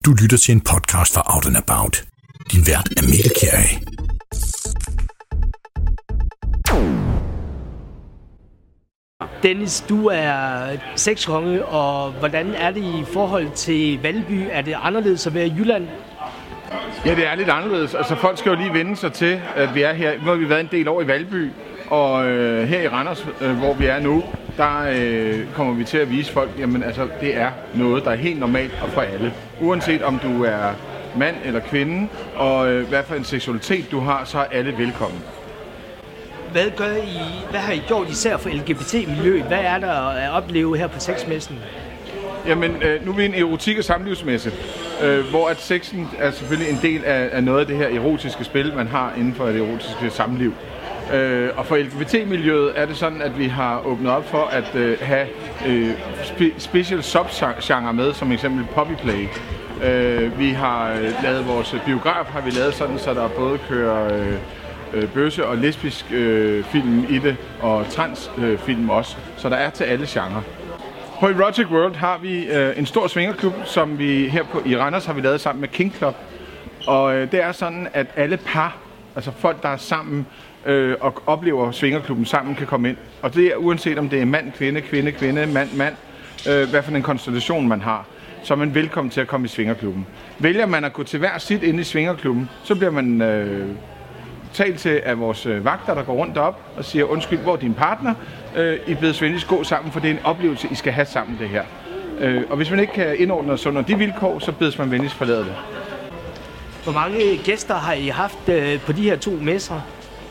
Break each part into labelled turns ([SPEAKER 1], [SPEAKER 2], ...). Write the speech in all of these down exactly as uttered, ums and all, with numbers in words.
[SPEAKER 1] Du lytter til en podcast fra Out and About. Din vært er Mikkel Kjær.
[SPEAKER 2] Dennis, du er sexkonge, og hvordan er det i forhold til Valby? Er det anderledes at være i Jylland?
[SPEAKER 3] Ja, det er lidt anderledes. Altså, folk skal jo lige vende sig til, at vi er her. Nu har vi været en del år i Valby, og øh, her i Randers, øh, hvor vi er nu, der øh, kommer vi til at vise folk, jamen altså, det er noget, der er helt normalt og for alle. Uanset om du er mand eller kvinde, og øh, hvad for en seksualitet du har, så er alle velkommen.
[SPEAKER 2] Hvad gør I, hvad har I gjort især for L G B T-miljøet? Hvad er der at opleve her på sexmessen?
[SPEAKER 3] Jamen, øh, nu er vi en erotik- og samlivsmesse, øh, hvor at sexen er selvfølgelig en del af, af noget af det her erotiske spil, man har inden for det erotiske samliv. Øh, og for L G B T-miljøet er det sådan, at vi har åbnet op for at øh, have øh, spe- special subgenre med, som eksempel poppyplay. Øh, vi har øh, lavet vores biograf, har vi lavet sådan, så der både kører øh, øh, bøsse og lesbisk øh, film i det, og transfilm øh, også, så der er til alle genrer. På Erotic World har vi øh, en stor svingerklub, som vi her på, i Randers har vi lavet sammen med King Club. Og øh, det er sådan, at alle par, altså folk, der er sammen øh, og oplever svingerklubben sammen, kan komme ind. Og det er uanset om det er mand, kvinde, kvinde, kvinde, mand, mand, øh, hvad for en konstellation man har, så er man velkommen til at komme i svingerklubben. Vælger man at gå til hver sit inde i svingerklubben, så bliver man øh, talt til af vores øh, vagter, der går rundt derop og siger, undskyld, hvor er din partner? Øh, I bedes venligst gå sammen, for det er en oplevelse, I skal have sammen det her. Øh, og hvis man ikke kan indordne sig under de vilkår, så bedes man venligst forlade det.
[SPEAKER 2] Hvor mange gæster har I haft øh, på de her to messer?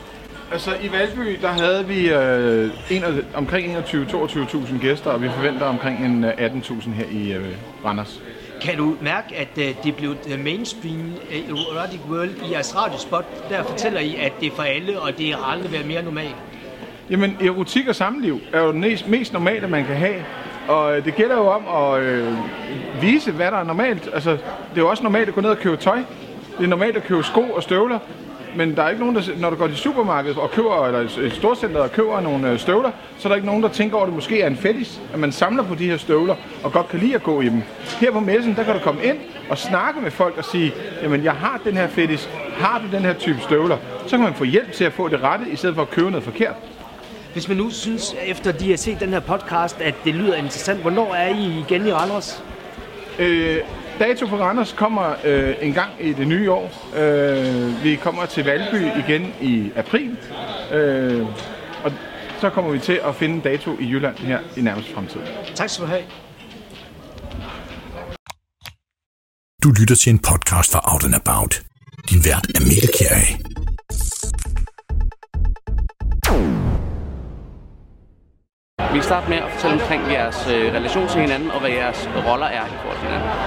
[SPEAKER 3] Altså i Valby, der havde vi øh, en, omkring enogtyve til toogtyve tusind gæster, og vi forventer omkring en atten tusind her i øh, Randers.
[SPEAKER 2] Kan du mærke, at øh, det er blevet mainstream uh, Erotic World i jeres radiospot? Der fortæller I, at det er for alle, og det har aldrig været mere normalt.
[SPEAKER 3] Jamen, erotik og samliv er jo det mest normale, man kan have. Og det gælder jo om at øh, vise, hvad der er normalt. Altså, det er jo også normalt at gå ned og købe tøj. Det er normalt at købe sko og støvler. Men der er ikke nogen, der, når du går til supermarkedet og køber, eller et storcenter og køber nogle støvler, så er der ikke nogen, der tænker over, at det måske er en fetish, at man samler på de her støvler og godt kan lide at gå i dem. Her på messen, der kan du komme ind og snakke med folk og sige, jamen jeg har den her fetish, har du den her type støvler? Så kan man få hjælp til at få det rette, i stedet for at købe noget forkert.
[SPEAKER 2] Hvis man nu synes, efter de har set den her podcast, at det lyder interessant, hvornår er I igen i Randers?
[SPEAKER 3] Øh, dato for Randers kommer øh, en gang i det nye år. Øh, vi kommer til Valby igen i april. Øh, og så kommer vi til at finde en dato i Jylland her i nærmeste fremtid.
[SPEAKER 2] Tak skal du have.
[SPEAKER 1] Du lytter til en podcast fra Out and About. Din vært er Mikkel Kjær.
[SPEAKER 4] Vi starter med at fortælle omkring jeres øh, relation til hinanden, og hvad jeres roller er i forhold til hinanden.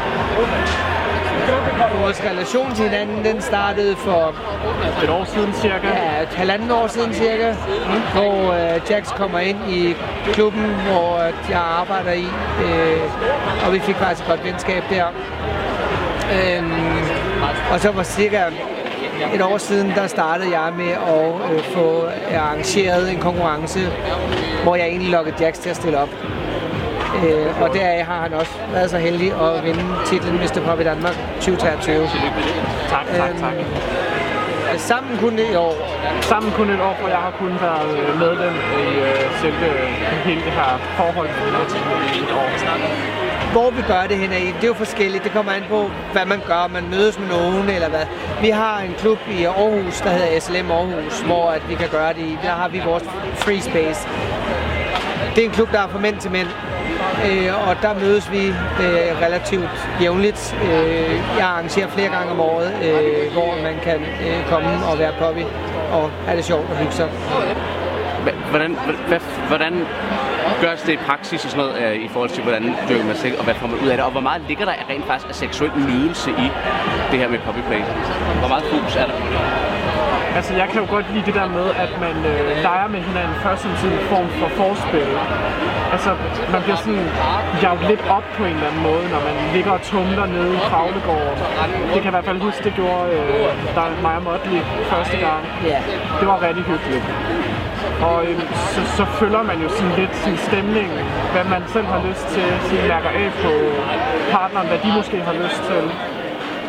[SPEAKER 5] Vores relation til hinanden, den startede for
[SPEAKER 6] et år siden cirka.
[SPEAKER 5] Ja, et halvanden år siden cirka, mm. hvor øh, Jax kommer ind i klubben, hvor jeg arbejder i, øh, og vi fik faktisk et godt venskab der. Øhm, og så var cirka et år siden, der startede jeg med at øh, få arrangeret en konkurrence, hvor jeg egentlig lokkede Jax til at stille op. Øh, og deraf har han også været så heldig at vinde titlen mister Pop i Danmark tyve treogtyve.
[SPEAKER 6] Tak, tak, tak.
[SPEAKER 5] Øhm, sammen kun et år.
[SPEAKER 6] Sammen kun et år, hvor jeg har kun været medlem i øh, selve hele det her forhold i et år.
[SPEAKER 5] Hvor vi gør det hen af, det er jo forskelligt. Det kommer an på, hvad man gør. Man mødes med nogen eller hvad. Vi har en klub i Aarhus, der hedder S L M Aarhus, hvor at vi kan gøre det i. Der har vi vores free space. Det er en klub, der er for mænd til mænd. Øh, og der mødes vi øh, relativt jævnligt. Øh, jeg arrangerer flere gange om året, øh, hvor man kan øh, komme og være poppy og have det sjovt og hygge sig.
[SPEAKER 4] Hvordan, hvordan, hvordan gøres det i praksis og sådan noget, øh, i forhold til, hvordan dyrker man sex, og hvad får man ud af det? Og hvor meget ligger der rent faktisk af seksuel nydelse i det her med poppyplay? Hvor meget fokus er der på det?
[SPEAKER 6] Altså, jeg kan jo godt lide det der med, at man øh, leger med hinanden først som sådan en form for forspil. Altså, man bliver sådan jaget lidt op på en eller anden måde, når man ligger og tumler nede i Kravlegården. Det kan jeg i hvert fald huske, det gjorde øh, der mig og Motley første gang. Det var rigtig hyggeligt. Og øh, så, så følger man jo sådan lidt sin stemning, hvad man selv har lyst til, så mærker af på partneren, hvad de måske har lyst til.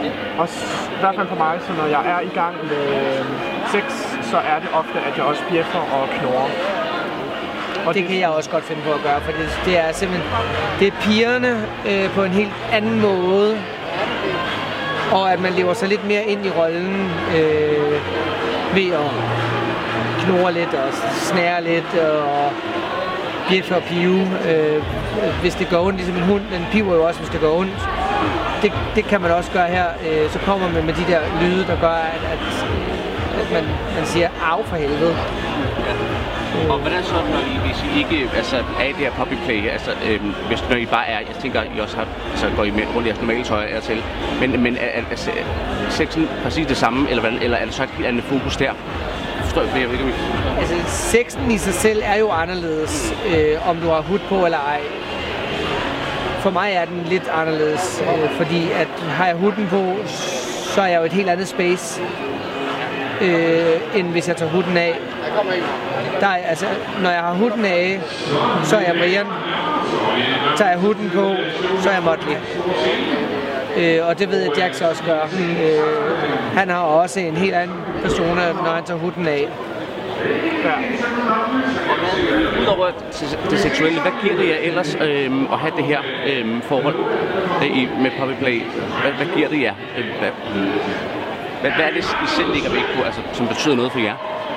[SPEAKER 6] Og i hvert fald for mig, så når jeg er i gang med øh, sex, så er det ofte, at jeg også bjeffer og knurrer.
[SPEAKER 5] Og det kan jeg også godt finde på at gøre, for det, det er simpelthen det er pigerne øh, på en helt anden måde, og at man lever sig lidt mere ind i rollen øh, ved at knurre lidt og snære lidt og bjeffe og pive, øh, hvis det går ondt, ligesom en hund, den piver jo også, hvis det går ondt. Det, det kan man også gøre her, øh, så kommer man med de der lyde, der gør, at, at, at man, man siger, af for helvede.
[SPEAKER 4] Og hvordan så, når I, hvis I ikke altså, er i det her puppy play, altså, øhm, hvis når I bare er, jeg tænker, I også har, så går I med rundt i jeres normale tøj af til, men, men er, er, er sexen præcis det samme, eller, hvordan, eller er det så et helt andet fokus der? Forstår jeg, jeg ikke,
[SPEAKER 5] altså, sexen i sig selv er jo anderledes, øh, om du har hud på eller ej. For mig er den lidt anderledes, øh, fordi at har jeg huden på, så er jeg jo et helt andet space, øh, end hvis jeg tager huden af. Der er, altså, når jeg har huden af, så er jeg Brian. Tager jeg huden på, så er jeg Motley. Øh, og det ved jeg, at Jax også gør. Øh, han har også en helt anden persona, når han tager huden af.
[SPEAKER 6] Ja.
[SPEAKER 4] Udover det seksuelle, hvad giver det jer ellers øhm, at have det her øhm, forhold øh, med puppy play? Hvad, hvad giver det jer? Hvad, hvad, hvad er det, I selv ligger væk på, altså, som betyder noget for jer?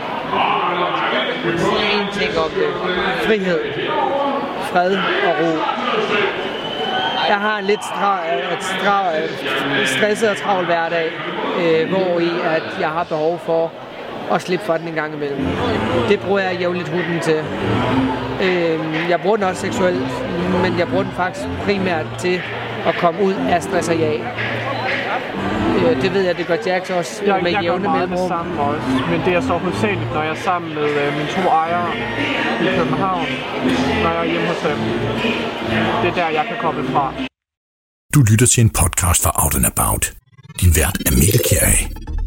[SPEAKER 5] En ting om det. Frihed. Fred og ro. Jeg har en lidt stra- stra- stresset og travl hverdag, øh, hvor i at jeg har behov for at slippe for den en gang imellem. Det bruger jeg jævnligt huden til. Øh, jeg bruger den også seksuelt, men jeg bruger den faktisk primært til at komme ud af stress og jag. Øh, det ved jeg, det gør Jax også
[SPEAKER 6] jeg,
[SPEAKER 5] med
[SPEAKER 6] jeg
[SPEAKER 5] jævne mellemrum.
[SPEAKER 6] Jeg gør meget det samme også, men det er så hovedsageligt, når jeg er sammen med øh, mine to ejere i København, når jeg er hjemme hos dem. Det er der, jeg kan komme fra.
[SPEAKER 1] Du lytter til en podcast fra Out and About. Din vært er Mikkel Kjær.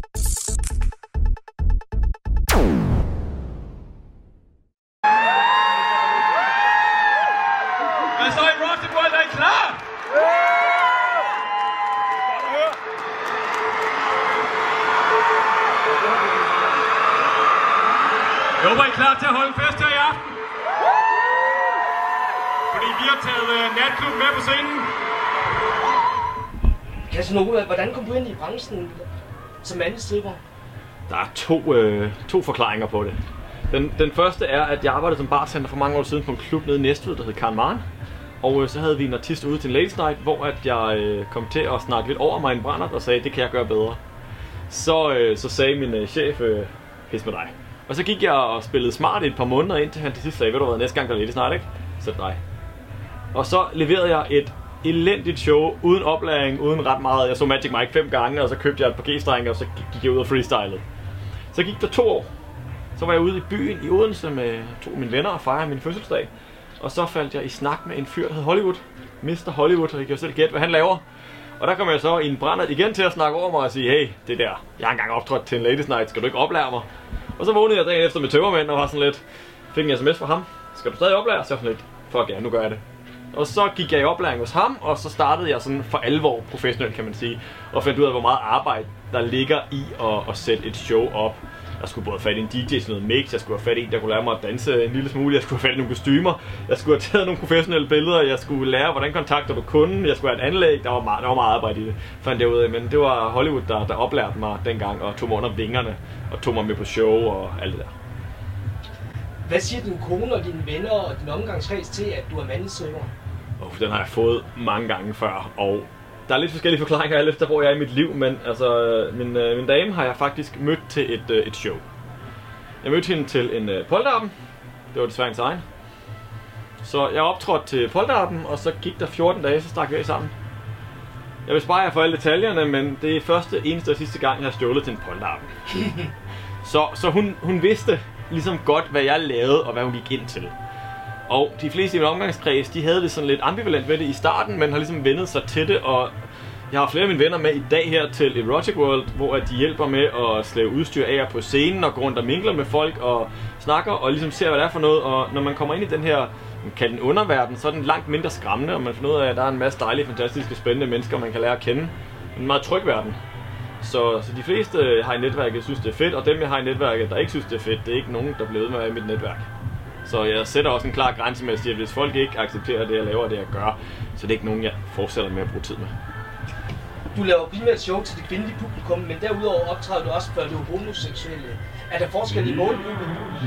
[SPEAKER 7] Hvad så i Rocket World? Er I klar? Jeg håber, I er klar til at holde fest her i aften. Fordi vi har taget uh, natklubben med på scenen.
[SPEAKER 2] Casanova, hvordan kom du ind i branchen som mandestripper?
[SPEAKER 8] Der er to, øh, to forklaringer på det. Den, den første er, at jeg arbejdede som bartender for mange år siden på en klub nede i Næstved, der hed Karen Maren. Og øh, så havde vi en artist ude til en ladies night, hvor at jeg øh, kom til at snakke lidt over mig i en brændert og sagde, det kan jeg gøre bedre. Så, øh, så sagde min øh, chef, øh, pis med dig. Og så gik jeg og spillede smart i et par måneder, indtil han til sidst sagde, ved du hvad, næste gang der er ladies night, ikke? Så dig. Og så leverede jeg et elendigt show, uden oplæring, uden ret meget. Jeg så Magic Mike fem gange, og så købte jeg et par G-strenge, og så gik jeg ud og freestylede. Så gik der to år. Så var jeg ude i byen i Odense med to af mine venner og fejrede min fødselsdag. Og så faldt jeg i snak med en fyr, der hed Hollywood. mister Hollywood, og I kan jo selv gætte, hvad han laver. Og der kom jeg så i en brændert igen til at snakke over mig og sige, hey, det der, jeg har engang optrådt til en ladies night, skal du ikke oplære mig? Og så vågnede jeg dagen efter med tømmermænd og var sådan lidt, fik en sms fra ham, skal du stadig oplære? Så jeg sådan lidt, fuck ja, nu gør jeg det. Og så gik jeg i oplæring hos ham, og så startede jeg sådan for alvor professionelt, kan man sige, og fandt ud af, hvor meget arbejde der ligger i at, at sætte et show op. Jeg skulle både have fat i en D J, sådan noget mix, jeg skulle have fat i en, der kunne lære mig at danse en lille smule, jeg skulle have fat i nogle kostymer, jeg skulle have taget nogle professionelle billeder, jeg skulle lære, hvordan kontakter du kunden, jeg skulle have et anlæg, der var meget, der var meget arbejde i det, fandt jeg ud af. Men det var Hollywood, der, der oplærte mig dengang og tog mig under vingerne og tog mig med på show og alt det der.
[SPEAKER 2] Hvad siger din kone og dine venner og din omgangskreds til, at du er mandestripper?
[SPEAKER 8] Oh, den har jeg fået mange gange før, og der er lidt forskellige forklaringer alt efter, hvor jeg er i mit liv, men altså, min, øh, min dame har jeg faktisk mødt til et, øh, et show. Jeg mødte hende til en øh, polterappen. Det var desværre hendes egen. Så jeg optrådte til polterappen, og så gik der fjorten dage, så stak vi af sammen. Jeg vil spare jer for alle detaljerne, men det er første, eneste og sidste gang, jeg har stjålet til en polterappen. så så hun, hun vidste ligesom godt, hvad jeg lavede, og hvad hun gik ind til. Og de fleste i min omgangskreds, de havde det sådan lidt ambivalent med det i starten, men har ligesom vendet sig til det, og jeg har flere af mine venner med i dag her til Erotic World, hvor de hjælper med at slæve udstyr af på scenen og gå rundt og mingler med folk og snakker og ligesom ser, hvad det er for noget. Og når man kommer ind i den her, man kalder den underverden, så er den langt mindre skræmmende, og man finder ud af, at der er en masse dejlige, fantastiske, spændende mennesker, man kan lære at kende. en meget tryg verden. Så, så de fleste, jeg har i netværket, synes det er fedt, og dem, jeg har i netværket, der ikke synes det er fedt, det er ikke nogen, der bliver ved med at være i mit netværk. Så jeg sætter også en klar grænse med at sige, at hvis folk ikke accepterer det, jeg laver, og det, jeg gør, så det er ikke nogen, jeg fortsætter med at bruge tid med.
[SPEAKER 2] Du laver primært show til det kvindelige publikum, men derudover optræder du også for det homoseksuelle. Er der forskel i målgruppen?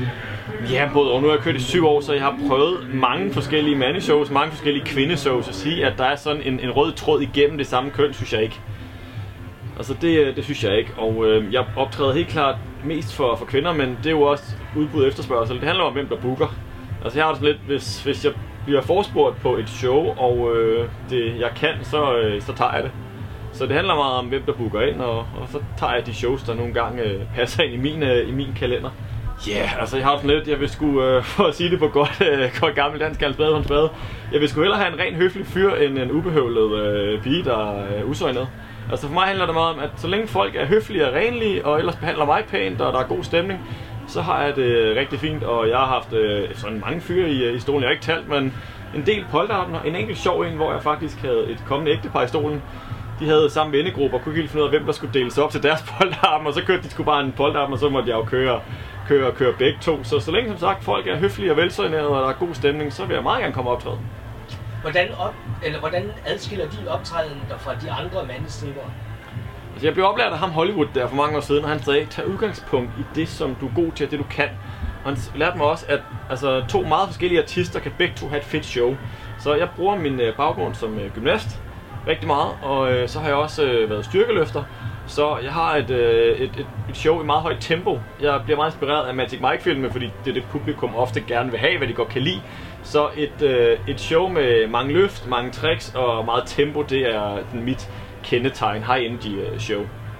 [SPEAKER 8] Ja, både og. Nu har jeg kørt i syv år, så jeg har prøvet mange forskellige mandeshows, mange forskellige kvindeshows. At sige, at der er sådan en, en rød tråd igennem det samme køn, synes jeg ikke. Altså det, det synes jeg ikke, og øh, jeg optræder helt klart mest for, for kvinder, men det er jo også udbud og efterspørgsel. Det handler om, hvem der booker. Altså jeg har det sådan lidt, hvis, hvis jeg bliver forespurgt på et show, og øh, det jeg kan, så, øh, så tager jeg det. Så det handler meget om, hvem der booker ind, og, og så tager jeg de shows, der nogle gange øh, passer ind i min, øh, i min kalender. Ja, yeah, altså jeg har sådan lidt, jeg vil sgu, øh, for at sige det på godt, øh, godt gammel dansk, kalde spade på en spade, jeg vil sgu hellere have en ren høflig fyr, end en ubehøvlet øh, pige, der er øh, usøgnet. Altså for mig handler det meget om, at så længe folk er høflige og renlige, og ellers behandler mig pænt, og der er god stemning, så har jeg det rigtig fint, og jeg har haft øh, sådan mange fyre i, i stolen, jeg har ikke talt, men en del polterappen, en enkelt sjov en, hvor jeg faktisk havde et kommende ægtepar i stolen. De havde samme vennegruppe og kunne ikke finde ud af, hvem der skulle deles op til deres polterappen, og så kørte de sgu bare en polterappen, og så måtte jeg jo køre, køre, køre begge to. Så så længe som sagt folk er høflige og velsøjnede, og der er god stemning, så vil jeg meget gerne komme optræde.
[SPEAKER 2] Hvordan, op, eller hvordan adskiller din optræden dig fra de andre mandestripper?
[SPEAKER 8] Altså jeg blev oplært af ham Hollywood der for mange år siden, og han sagde, tag udgangspunkt i det, som du er god til, og det du kan. Og han lærte mig også, at altså, to meget forskellige artister kan begge to have et fedt show. Så jeg bruger min øh, baggrund som øh, gymnast rigtig meget, og øh, så har jeg også øh, været styrkeløfter. Så jeg har et, øh, et, et, et show i meget højt tempo. Jeg bliver meget inspireret af Magic Mike-filmene, fordi det er det publikum ofte gerne vil have, hvad de godt kan lide. Så et, øh, et show med mange løft, mange tricks og meget tempo, det er mit kendetegn, high energy show.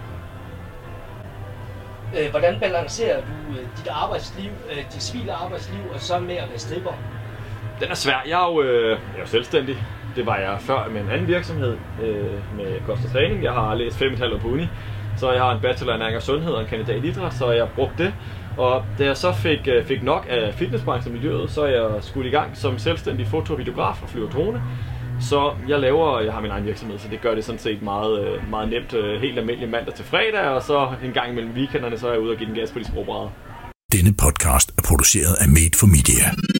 [SPEAKER 2] Hvordan balancerer du dit arbejdsliv, dit civile arbejdsliv, og så med at være stripper?
[SPEAKER 8] Den er svær. Jeg er jo, øh, jeg er jo selvstændig. Det var jeg før med en anden virksomhed øh, med kost og træning. Jeg har læst fem og et halvt år på uni, så jeg har en bachelor i ernæring og sundhed og en kandidat i idræt, så jeg brugte det. Og da jeg så fik, fik nok af fitnessbranchen og miljøet, så er jeg skudt i gang som selvstændig foto- og videograf og flyver drone. Så jeg laver, jeg har min egen virksomhed, så det gør det sådan set meget, meget nemt, helt almindelig mandag til fredag, og så en gang imellem weekenderne, så er jeg ude og give den gas på de sprogbrædder.
[SPEAKER 1] Denne podcast er produceret af Made for Media.